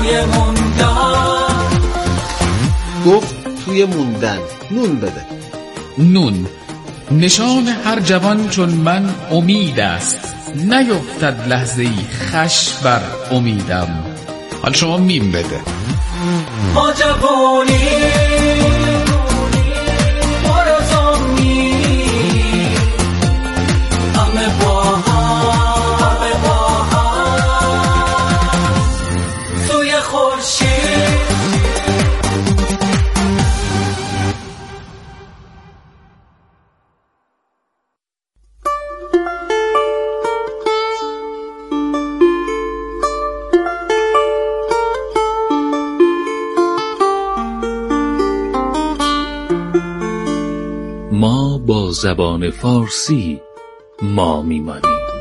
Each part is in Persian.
توی موندن. گفت توی موندن نون بده. نون نشان هر جوان چون من امید است، نیفتد لحظه‌ای خش بر امیدم. حال شما میم بده. ما جوانی مرزامی همه با هم توی خورشید. ما با زبان فارسی ما میمانیم.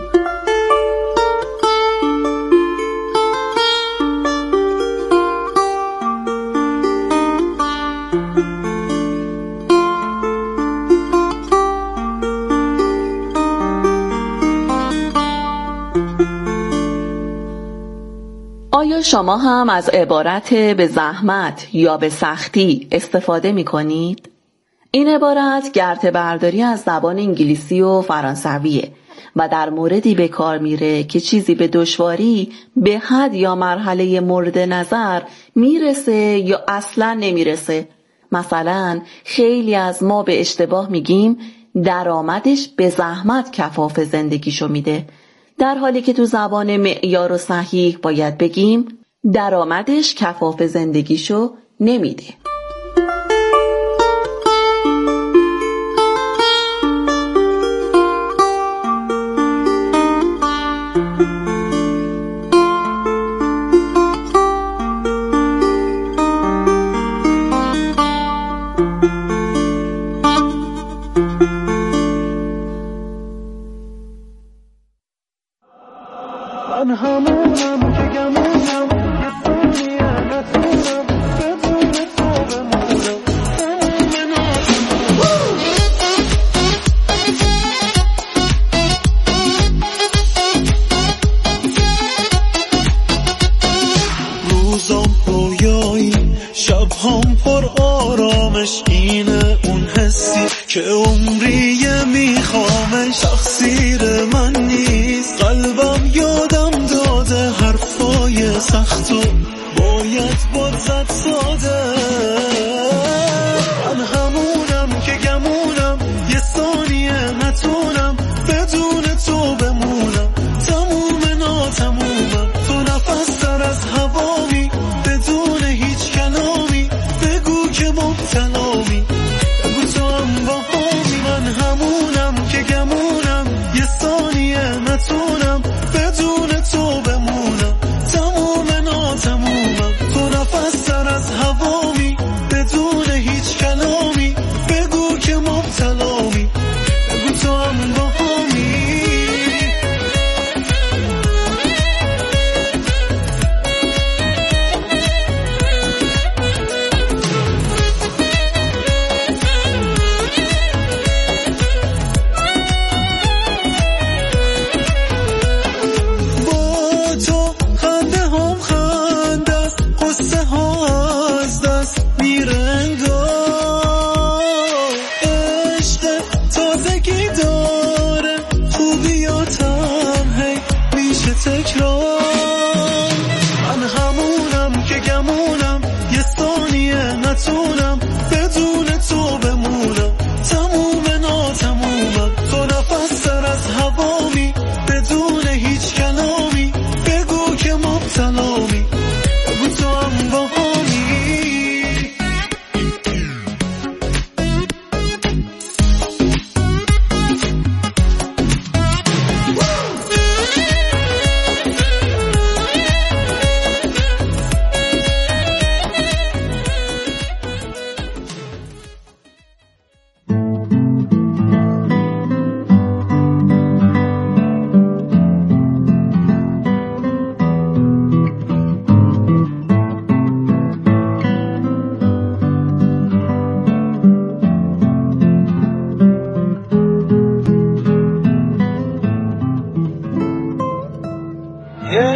آیا شما هم از عبارت به زحمت یا به سختی استفاده می کنید؟ این عبارت گرته برداری از زبان انگلیسی و فرانسویه و در موردی به کار میره که چیزی به دشواری به حد یا مرحله مورد نظر میرسه یا اصلا نمیرسه. مثلا خیلی از ما به اشتباه میگیم درآمدش به زحمت کفاف زندگیشو میده، در حالی که تو زبان معیار و صحیح باید بگیم درآمدش کفاف زندگیشو نمیده. من همونم که گمونم یه ثانیه نتونم بدون تو بمونم تموم روزام رویایی شبهام پر آرامش، اینه اون حسی که عمریه میخوامش. تقصیر من نیست قلبم یادم داده حرفای سختو باید باد زد ساده. من همونم که گمونم یه ثانیه نتونم بدون تو بمونم تموم ناتمومم. تو نفس تر از هوامی بدون هیچ کلامی، بگو که مبتلامی، بگو تو هم با همی. من همونم که گمونم یه ثانیه نتونم بدون تو بمونم تموم ناتمومم. تو نفس تر از هوامی بدون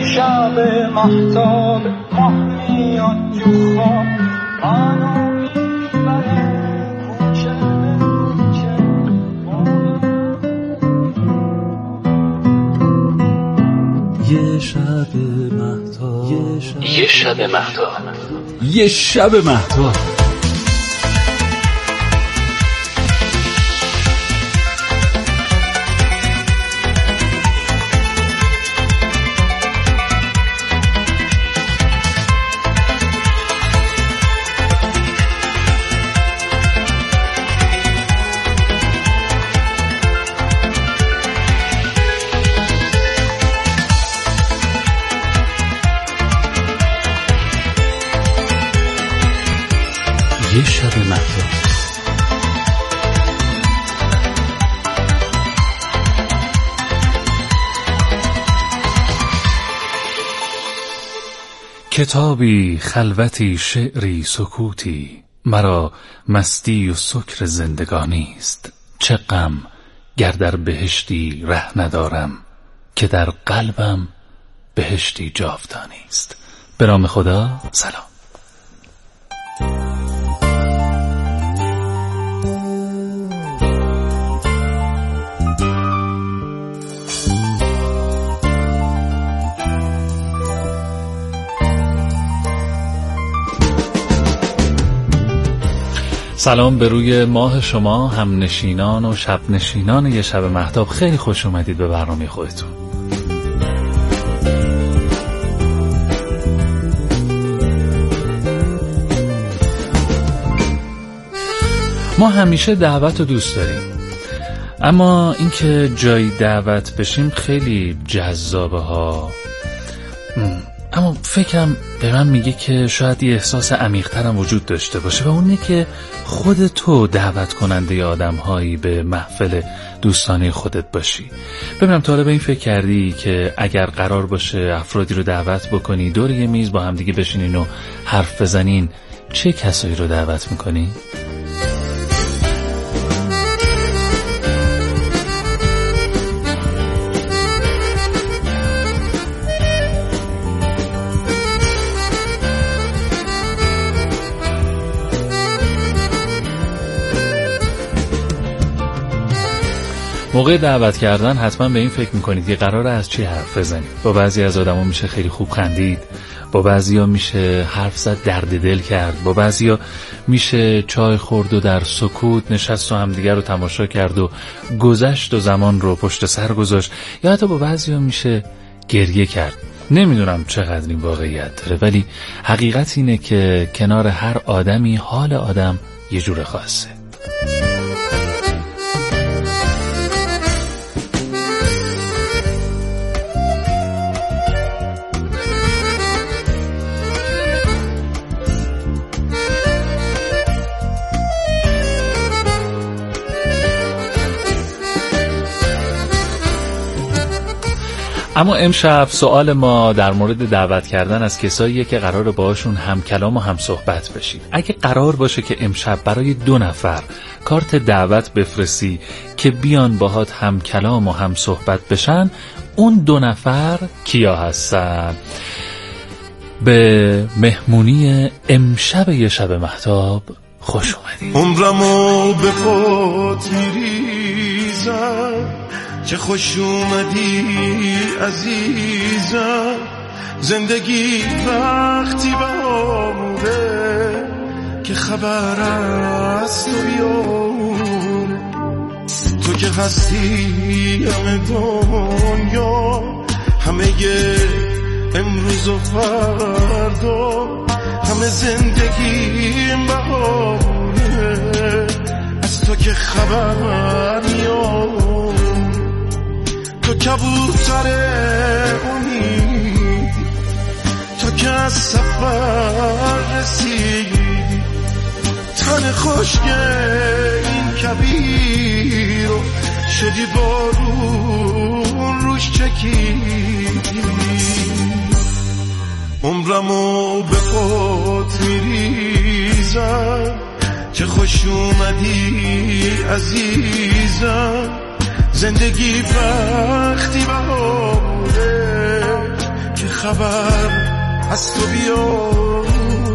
شب مهتاب ماه میاد تو خواب منو میبره کوچه کوچه یه شب مهتاب یه شب مهتاب یه شب مهتاب. یه شب مهتاب. کتابی، خلوتی، شعری، سکوتی، مرا مستی و سکر زندگانی است. چه غم گر در بهشتی ره ندارم، که در قلبم بهشتی جاودانی است. به نام خدا. سلام. سلام به روی ماه شما، هم نشینان و شب نشینان یه شب مهتاب. خیلی خوش اومدید به برنامه خودتون. ما همیشه دعوت رو دوست داریم، اما اینکه جایی دعوت بشیم خیلی جذابه ها. اما فکرم به من میگه که شاید یه احساس عمیق‌ترم وجود داشته باشه و اونه که خود تو دعوت کننده ی آدم‌هایی به محفل دوستانه خودت باشی. ببینم تا حالا به این فکر کردی که اگر قرار باشه افرادی رو دعوت بکنی دور یه میز با هم دیگه بشینین و حرف بزنین، چه کسایی رو دعوت میکنی؟ موقع دعوت کردن حتما به این فکر میکنید که قراره از چی حرف بزنید. با بعضی از آدما میشه خیلی خوب خندید، با بعضیا میشه حرف زد، درد دل کرد، با بعضیا میشه چای خورد و در سکوت نشست و همدیگر رو تماشا کرد و گذشت و زمان رو پشت سر گذاشت، یا حتی با بعضیا میشه گریه کرد. نمیدونم چقدر این واقعیت داره، ولی حقیقت اینه که کنار هر آدمی حال آدم یه جور خاصه. اما امشب سوال ما در مورد دعوت کردن از کساییه که قراره باهاشون هم کلام و هم صحبت بشی. اگه قرار باشه که امشب برای 2 نفر کارت دعوت بفرستی که بیان باهات هم کلام و هم صحبت بشن، اون 2 نفر کیا هستن؟ به مهمونی امشب یه شب مهتاب خوش اومدید. عمرمو به پات میریزم، چه خوش اومدی عزیزم. زندگی وقتی بهامونه که خبر از تو بیاره. تو که هستی همه دنیا، همه امروز و فردا، همه زندگیم بهامونه از تو که خبر میاد. تو کبوتر امیدی، تو که از سفر رسیدی، تن خشک این کبیر رو شدی بارون روش چکیدی. عمرمو به پات میریزم، چه خوش اومدی عزیزم. زندگی وقتی بهاره که خبر از تو بیاره.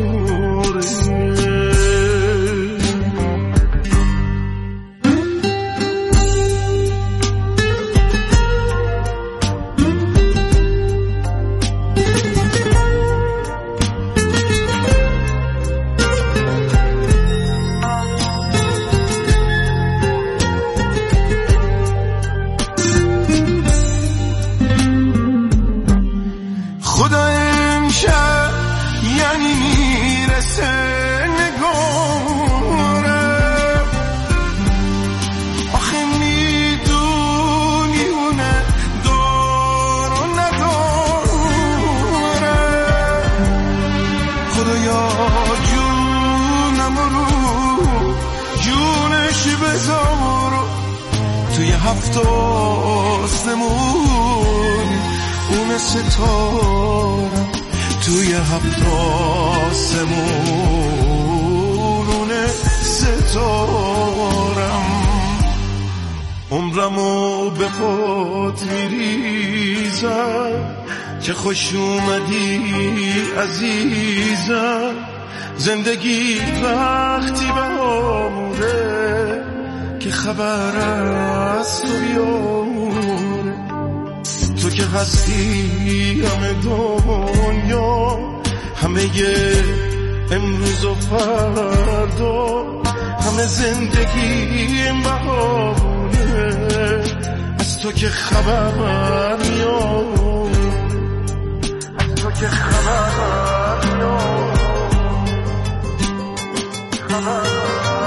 توی هفت آسمون اون ستارم، توی هفت آسمون اون ستارم. عمرمو به پات میریزم که خوش اومدی عزیزم. زندگی وقتی بهاره که خبر از تو بیاره. تو که هستی همه دنیا، همه امروز و فردا، همه زندگیم بهاره از تو که خبر میاد، از تو که خبر میاد، خبر میاد.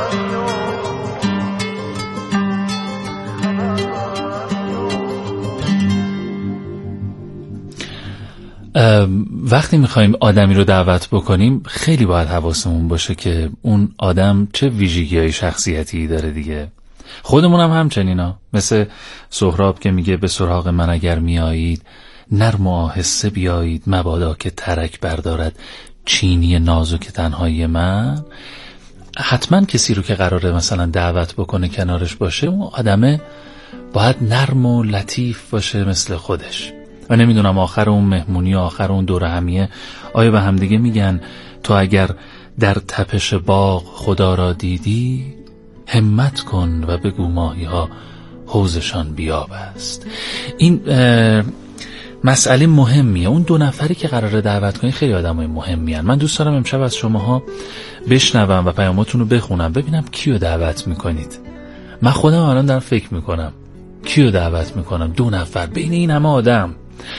وقتی میخوایم آدمی رو دعوت بکنیم خیلی باید حواسمون باشه که اون آدم چه ویژگی‌های شخصیتی داره دیگه. خودمونم همچنینا، مثل سهراب که میگه به سراغ من اگر میایید نرم و آهسته بیایید، مبادا که ترک بردارد چینی نازک تنهایی من. حتما کسی رو که قراره مثلا دعوت بکنه کنارش باشه، اون آدمه باید نرم و لطیف باشه مثل خودش. و نمیدونم آخر اون مهمونی، آخر اون دور همیه، آیا به هم دیگه میگن تو اگر در تپش باغ خدا را دیدی همت کن و بگو ماهی ها حوضشان بیاب است. این مسئله مهمیه. اون دو نفری که قراره دعوت کنی خیلی آدمای مهمی هن. من دوست دارم امشب از شماها بشنوم و پیاماتون رو بخونم، ببینم کیو دعوت میکنید. من خودم الان دارم فکر میکنم کیو دعوت میکنم. 2 نفر بین این همه آدم.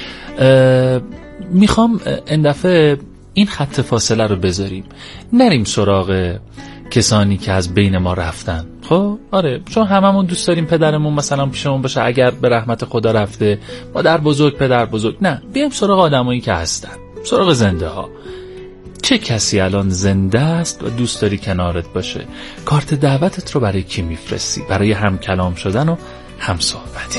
میخوام این دفعه این خط فاصله رو بذاریم، نریم سراغ کسانی که از بین ما رفتن. خب آره، چون هممون دوست داریم پدرمون مثلا پیشمون باشه، اگر به رحمت خدا رفته، مادر بزرگ، پدر بزرگ. نه، بیایم سراغ آدمایی که هستن، سراغ زنده ها. چه کسی الان زنده است و دوست داری کنارت باشه؟ کارت دعوتت رو برای کی میفرستی؟ برای هم کلام شدن و هم صحبتی.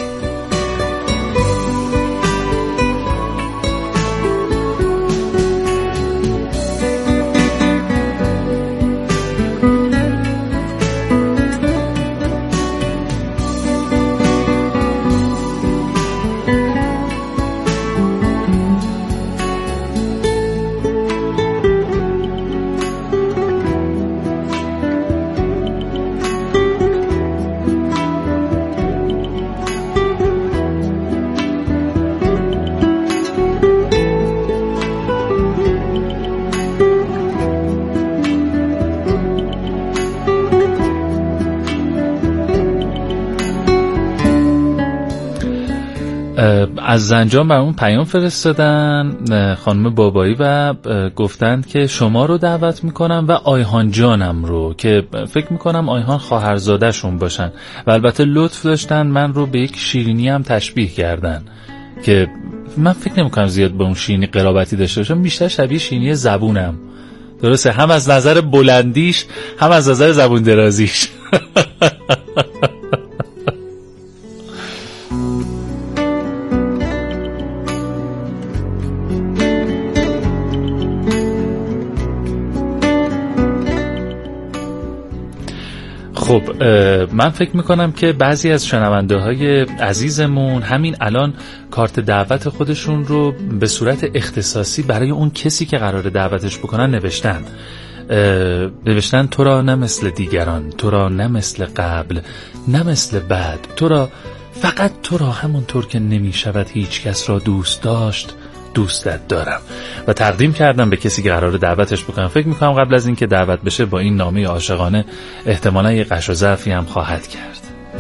از زنجان برامون پیام فرستادن خانم بابایی و گفتند که شما رو دعوت میکنم و آیهان جانم رو، که فکر میکنم آیهان خواهرزاده شون باشن و البته لطف داشتن من رو به یک شیرینی هم تشبیه کردن که من فکر نمیکنم زیاد به اون شیرینی قرابتی داشته باشم، بیشتر شبیه شیرینی زبونم. درسته، هم از نظر بلندیش هم از نظر زبون درازیش. خب من فکر میکنم که بعضی از شنونده های عزیزمون همین الان کارت دعوت خودشون رو به صورت اختصاصی برای اون کسی که قراره دعوتش بکنن نوشتن تو را نه مثل دیگران، تو را نه مثل قبل، نه مثل بعد، تو را فقط تو را همونطور که نمی شود هیچ کس را دوست داشت دوستت دارم. و تقدیم کردم به کسی که قراره دعوتش بکنم. فکر میکنم قبل از اینکه دعوت بشه با این نامه عاشقانه احتمالاً یه قش و ضعفی هم خواهد کرد.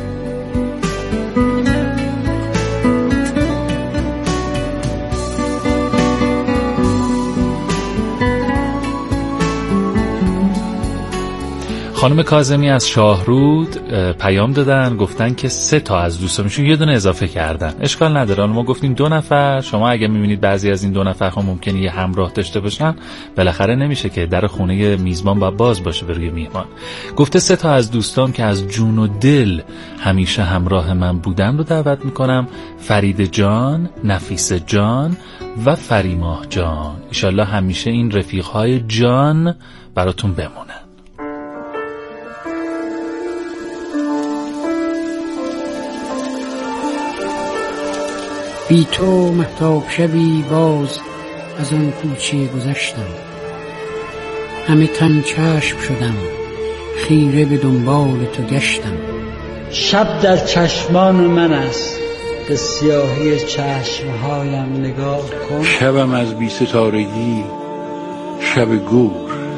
خانم کاظمی از شاهرود پیام دادن، گفتن که 3 تا از دوستانشون یه دونه اضافه کردن. اشکال نداره، ما گفتیم 2 نفر. شما اگه میبینید بعضی از این 2 نفر هم ممکنه یه همراه داشته باشن، بالاخره نمیشه که در خونه میزبان با باز باشه به روی میهمان. گفته 3 تا از دوستام که از جون و دل همیشه همراه من بودن رو دعوت میکنم: فرید جان، نفیس جان و فریماه جان. انشالله همیشه این رفیقهای جان براتون بمونن. بی تو مهتاب شبی باز از آن کوچه گذشتم، همه تن چشم شدم خیره به دنبال تو گشتم. شب در چشمان من است، به سیاهی چشمهایم نگاه کن. شبم از بی ستارگی شب گور،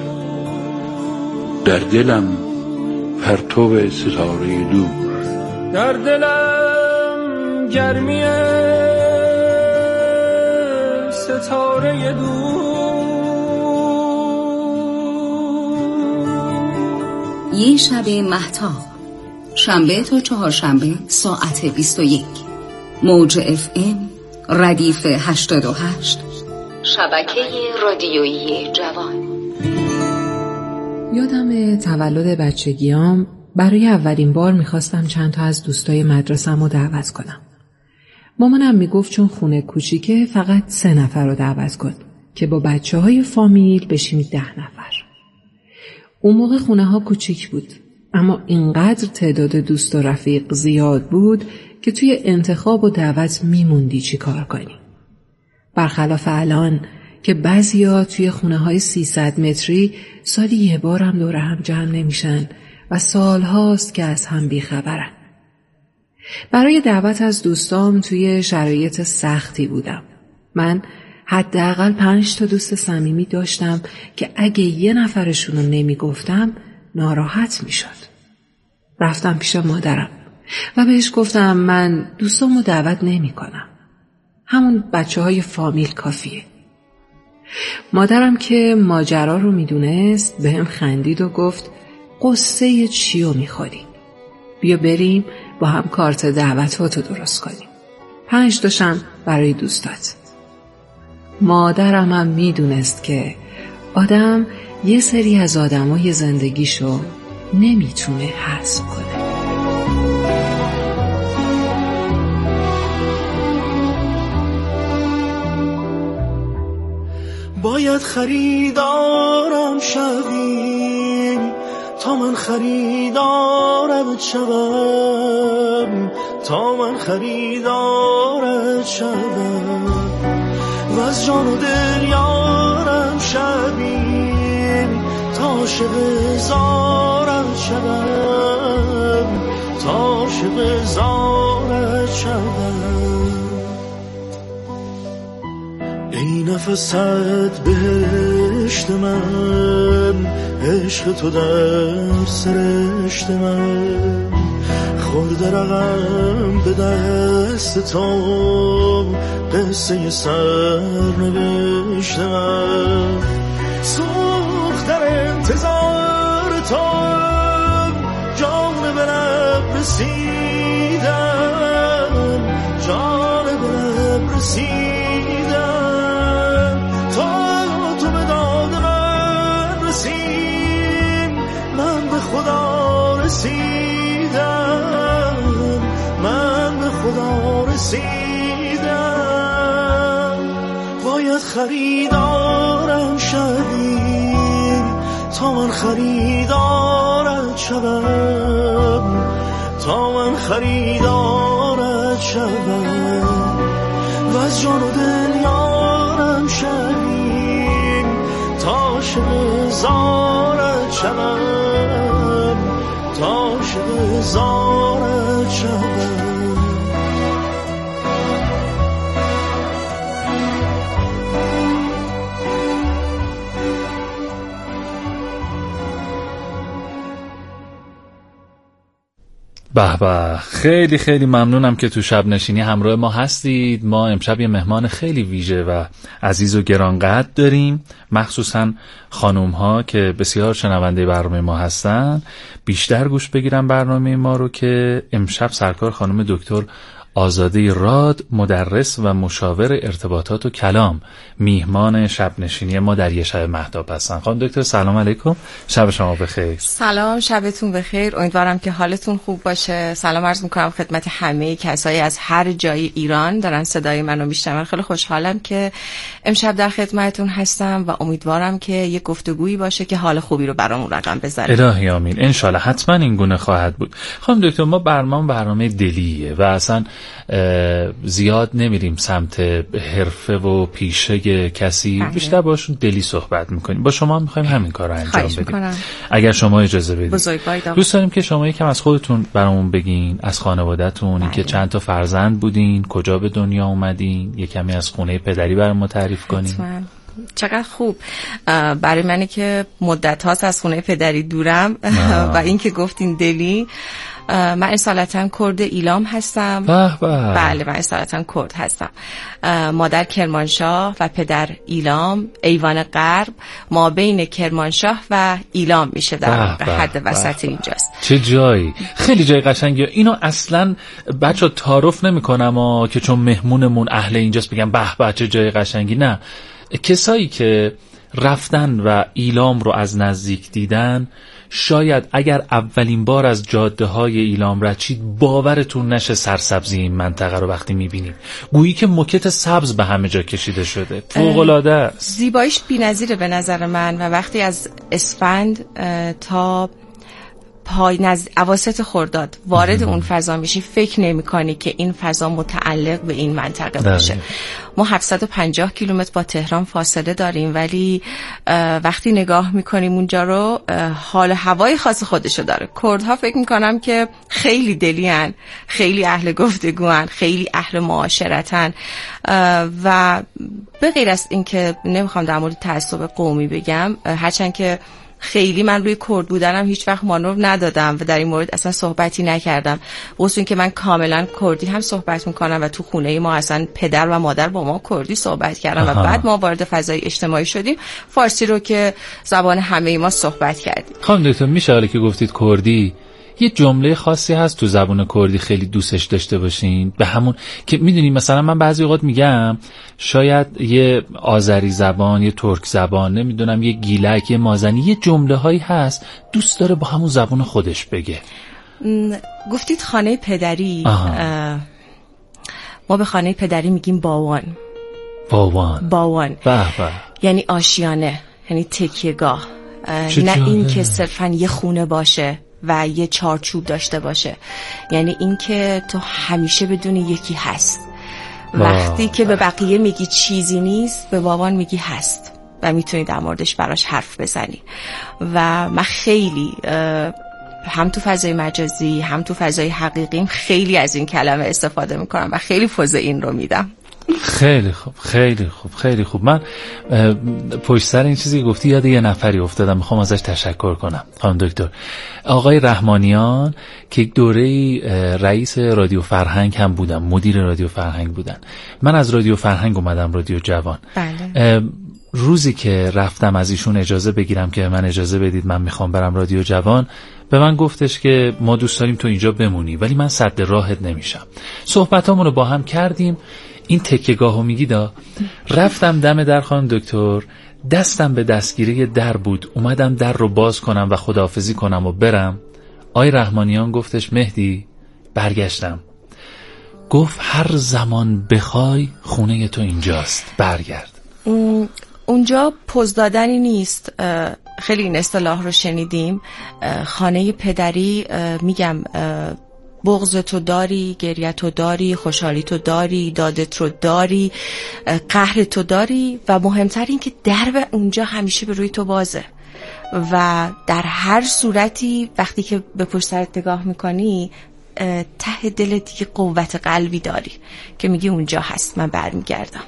در دلم پرتو ستاره دور. در دلم گرمی ستاره دور. یه شب مهتاب، شنبه تا چهارشنبه ساعت 21. موج FM ردیف 88، شبکه رادیویی جوان. یادم تولد بچگیام برای اولین بار میخواستم چند تا از دوستای مدرسه‌مو رو دعوت کنم. مامانم میگفت چون خونه کوچیکه فقط 3 نفر رو دعوت کن که با بچه‌های فامیل بشیم 10 نفر. اون موقع خونه ها کوچیک بود، اما اینقدر تعداد دوست و رفیق زیاد بود که توی انتخاب و دعوت میموندی چی کار کنی. برخلاف الان که بعضیا توی خونه های 300 متری سالی 1 بار هم دور هم جمع نمیشن و سال هاست که از هم بیخبرن. برای دعوت از دوستام توی شرایط سختی بودم. من حداقل 5 تا دوست صمیمی داشتم که اگه 1 نفرشون رو نمیگفتم ناراحت میشد. رفتم پیش مادرم و بهش گفتم من دوستامو دعوت نمی کنم. همون بچه‌های فامیل کافیه. مادرم که ماجرا رو میدونست بهم خندید و گفت قصه چیو میخوری؟ بیا بریم با هم کارت دعوتاتو درست کنیم. 5 تاشم برای دوستات. مادرم هم میدونست که آدم یه سری از آدمای زندگیشو نمیتونه حذف کنه. باید خریدارم شویم تا من خریدارت شوم، تا من خریدارت شوم، و از جان و دل یارم شویم تا عاشق زارت شوم، تا عاشق زارت شوم. ای نفست بهشت من، عشق تو در سرشت من، خورده رقم به دست تو، قصه سر نوشت من. سوخت در انتظار تو، جان به لب رسیدم، جان به لب رسیدم، تا تو به داد من رسید، من به خدا رسیدم، من به خدا رسیدم. باید خریدارم شویم تا من خریدارت شدم، تا من خریدارت شدم و از جان و دل یارم شوی، تا عاشق زارت شدم، تا عاشق زارت شدم. به به، خیلی خیلی ممنونم که تو شب نشینی همراه ما هستید. ما امشب یه مهمان خیلی ویژه و عزیز و گرانقدر داریم، مخصوصا خانوم ها که بسیار شنونده برنامه ما هستن بیشتر گوش بگیرن برنامه ما رو، که امشب سرکار خانم دکتر آزاده راد، مدرس و مشاور ارتباطات و کلام، میهمان شب نشینی ما در یه شب مهتاب هستن. خانم دکتر سلام علیکم، شب شما بخیر. سلام، شبتون بخیر، امیدوارم که حالتون خوب باشه. سلام عرض میکنم خدمت همه کسایی از هر جای ایران دارن صدای منو میشنون. خیلی خوشحالم که امشب در خدمتتون هستم و امیدوارم که یه گفتگویی باشه که حال خوبی رو برامون رقم بزنه. الهی آمین، ان شاءالله حتما این گونه خواهد بود. خانم دکتر ما برنامه دلیه و اصلا زیاد نمیریم سمت حرفه و پیشه کسی، بیشتر باشون دلی صحبت میکنیم. با شما میخوایم همین کار رو انجام بدیم اگر شما اجازه بدید. دوست داریم که شما یکم از خودتون برامون بگین، از خانواده‌تون، اینکه چند تا فرزند بودین، کجا به دنیا اومدین، یه کمی از خونه پدری برام تعریف کنین. چقدر خوب. برای منی که مدت هاست از خونه پدری دورم و اینکه گفتین دلی، من اصالتا کرد ایلام هستم. بله، من اصالتا کرد هستم. مادر کرمانشاه و پدر ایلام، ایوان غرب، ما بین کرمانشاه و ایلام میشه، در حد وسط اینجاست. چه جایی، خیلی جای قشنگیه. اینو اصلا بچه تعارف نمیکنم که چون مهمونمون اهل اینجاست بگم به به چه جای قشنگی، نه. کسایی که رفتن و ایلام رو از نزدیک دیدن، شاید اگر اولین بار از جاده های ایلام رد شید باورتون نشه سرسبزی این منطقه رو وقتی میبینید. گویی که موکت سبز به همه جا کشیده شده، فوق‌العاده است. زیباییش بی‌نظیره به نظر من و وقتی از اسفند تا اواسط خرداد وارد اون فضا میشی فکر نمی‌کنی که این فضا متعلق به این منطقه باشه. ما 750 کیلومتر با تهران فاصله داریم، ولی وقتی نگاه میکنیم اونجا رو، حال هوای خاص خودشو داره. کردها فکر میکنم که خیلی دلیان، خیلی اهل گفتگوان، خیلی اهل معاشرتن و به غیر از این که نمیخوام در مورد تعصب قومی بگم، هرچند که خیلی من روی کرد بودنم هیچ وقت مانور ندادم و در این مورد اصلا صحبتی نکردم. واسه اینکه من کاملا کردی هم صحبت میکنم و تو خونه ما اصلا پدر و مادر با ما کردی صحبت کردن و بعد ما وارد فضای اجتماعی شدیم فارسی رو که زبان همه ما صحبت کردیم. خانم دکتر میشه حالا که گفتید کردی، یه جمله خاصی هست تو زبان کردی خیلی دوستش داشته باشین، به همون که میدونی مثلا من بعضی اوقات میگم شاید یه آذری زبان، یه ترک زبان، نمیدونم یه گیلک، یه مازنی، یه جمله هایی هست دوست داره با همون زبان خودش بگه. گفتید خانه پدری، ما به خانه پدری میگیم باوان. باوان به به، یعنی آشیانه، یعنی تکیهگاه، نه این که صرفا یه خونه باشه و یه چارچوب داشته باشه، یعنی این که تو همیشه بدونی یکی هست. وقتی که به بقیه میگی چیزی نیست، به بابان میگی هست و میتونی در موردش براش حرف بزنی. و من خیلی هم تو فضای مجازی هم تو فضای حقیقیم خیلی از این کلمه استفاده میکنم و خیلی فوز این رو میدم. خیلی خوب، خیلی خوب، خیلی خوب. من پشت سر این چیزی گفتی یاد یه نفری افتادم، میخوام ازش تشکر کنم. خانم دکتر آقای رحمانیان که دوره رئیس رادیو فرهنگ هم بودن، مدیر رادیو فرهنگ بودن. من از رادیو فرهنگ اومدم رادیو جوان. بله. روزی که رفتم از ایشون اجازه بگیرم که من اجازه بدید من میخوام برم رادیو جوان، به من گفتش که ما دوست داریم تو اینجا بمونی ولی من سد راهت نمیشم. صحبتامون رو با هم کردیم. این تکیه‌گاهو میگیدا، رفتم دم در خانم دکتر، دستم به دستگیره در بود، اومدم در رو باز کنم و خداحافظی کنم و برم. آقای رحمانیان گفتش مهدی، برگشتم، گفت هر زمان بخوای خونه تو اینجاست، برگرد. اونجا پوز دادنی نیست، خیلی این اصطلاح رو شنیدیم، خانه پدری، میگم بغض تو داری، گریه تو داری، خوشحالی تو داری، دادت رو داری، قهر تو داری و مهمتر این که درب اونجا همیشه به روی تو بازه و در هر صورتی وقتی که به پشت سرت نگاه میکنی ته دلت دیگه قوت قلبی داری که میگی اونجا هست، من برمیگردم.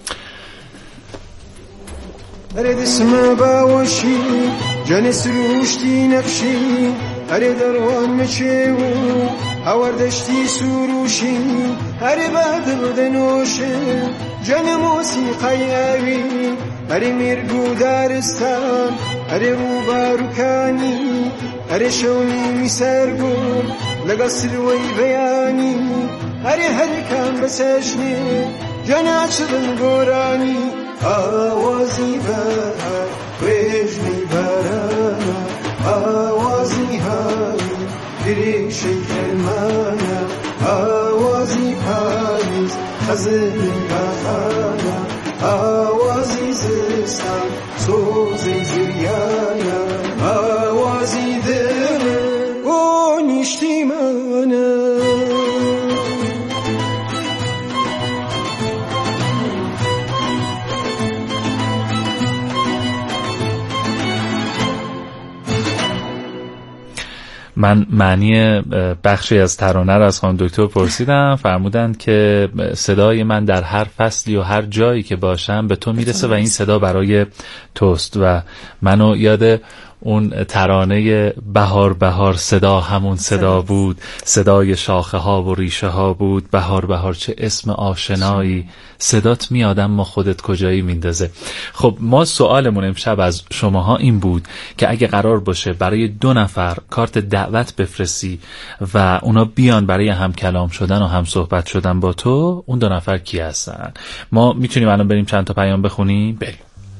هر دسم باوشی جان سروشتی نقشی هر دروان مچو آوردشتی سروشی هر بعد بدنوشه جان موسیقی اوی هر میرگو دارستان هر روباروکانی هر شونی میسرگو لگسلوی بیانی هر کم بسشنی جان عشقن گورانی آوازی بر وجنی برا آوازی های دریک شکرمانا آوازی پاییز خزنی بخانا آوازی زستان سوزی زریانا آوازی دل و نیشتی مانا. من معنی بخشی از ترانه رو از خانم دکتر پرسیدم، فرمودند که صدای من در هر فصلی و هر جایی که باشم به تو میرسه و این صدا برای توست و منو یاد اون ترانه بهار بهار صدا همون صدا بود، صدای شاخه ها و ریشه ها بود، بهار بهار چه اسم آشنایی، صدات میاد اما خودت کجایی میندازه. خب ما سوالمون امشب از شماها این بود که اگه قرار باشه برای 2 نفر کارت دعوت بفرستی و اونا بیان برای هم کلام شدن و هم صحبت شدن با تو، اون 2 نفر کی هستن؟ ما میتونیم الان بریم چند تا پیام بخونیم؟ بریم.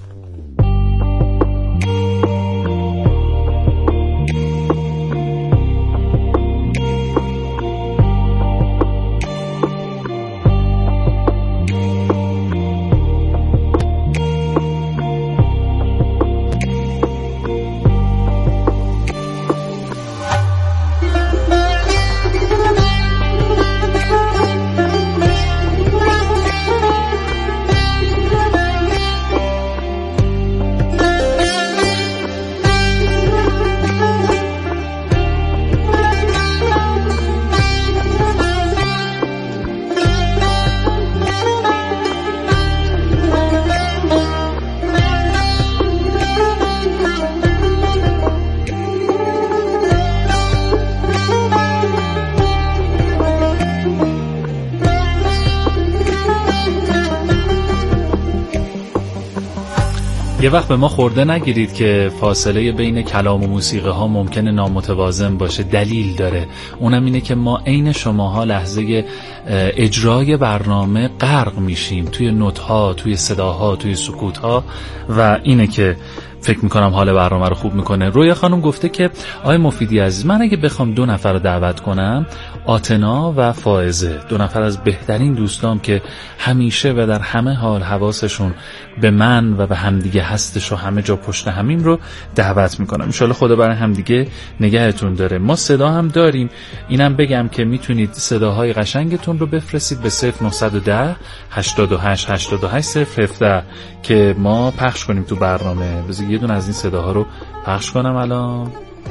یه وقت به ما خورده نگیرید که فاصله بین کلام و موسیقی ها ممکنه نامتوازن باشه، دلیل داره. اونم اینه که ما عین شماها لحظه اجرای برنامه غرق میشیم توی نوت‌ها، توی صداها، توی سکوت‌ها و اینه که فکر میکنم حال برنامه رو خوب میکنه. رویا خانم گفته که آقای مفیدی عزیز، من اگه بخوام 2 نفر رو دعوت کنم، آتنا و فائزه، 2 نفر از بهترین دوستام که همیشه و در همه حال حواسشون به من و به همدیگه هستش و همه جا پشت همیم رو دعوت میکنم. انشالله خدا برای همدیگه نگهتون داره. ما صدا هم داریم، اینم بگم که میتونید صداهای قشنگتون رو بفرستید به 0910 88 88 017 که ما پخش کنیم تو برنامه. بذار یه دونه از این صداها رو پخش کنم الان.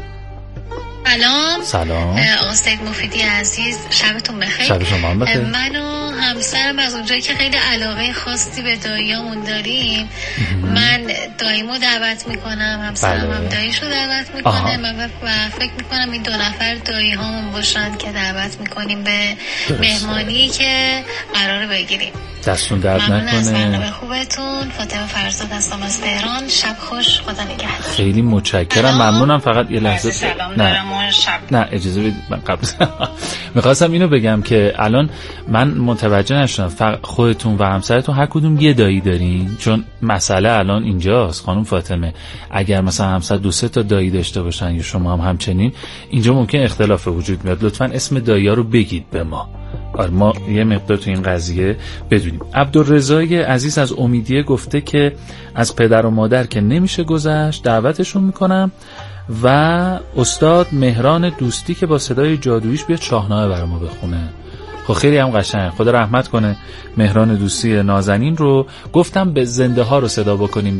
سلام آقا سید مفیدی عزیز، شبتون بخیر. شب شما هم بخیر. من و همسرم از اونجایی که خیلی علاقه خاصی به داییامون داریم، من داییمو دعوت میکنم، همسرم هم داییشو دعوت میکنه و فکر میکنم این 2 نفر دایی هامون باشن که دعوت میکنیم به مهمانی که قراره بگیریم. دستون درد نکنه. ممنون از برنامه خوبتون. فاطمه فرزاد هستم از تهران. شب خوش، خدا نگهدار. خیلی متشکرم، ممنونم. فقط یه لحظه نه اجازه بدید من قبل میخواستم اینو بگم که الان من متوجه نشدم خودتون و همسرتون هر کدوم یه دایی دارین؟ چون مسئله الان اینجاست خانم فاطمه، اگر مثلا همسر 2-3 تا دایی داشته باشن یا شما هم همچنین، اینجا ممکن اختلاف وجود میاد. لطفاً اسم دایی‌ها رو بگید به ما ما یه مقدار تو این قضیه بدونیم. عبدالرضای عزیز از امیدیه گفته که از پدر و مادر که نمیشه گذشت، دعوتشون میکنم و استاد مهران دوستی که با صدای جادوییش بیاد شاهنامه برامو بخونه. خب خیلی هم قشنگ، خدا رحمت کنه مهران دوستی نازنین رو. گفتم به زنده ها رو صدا بکنیم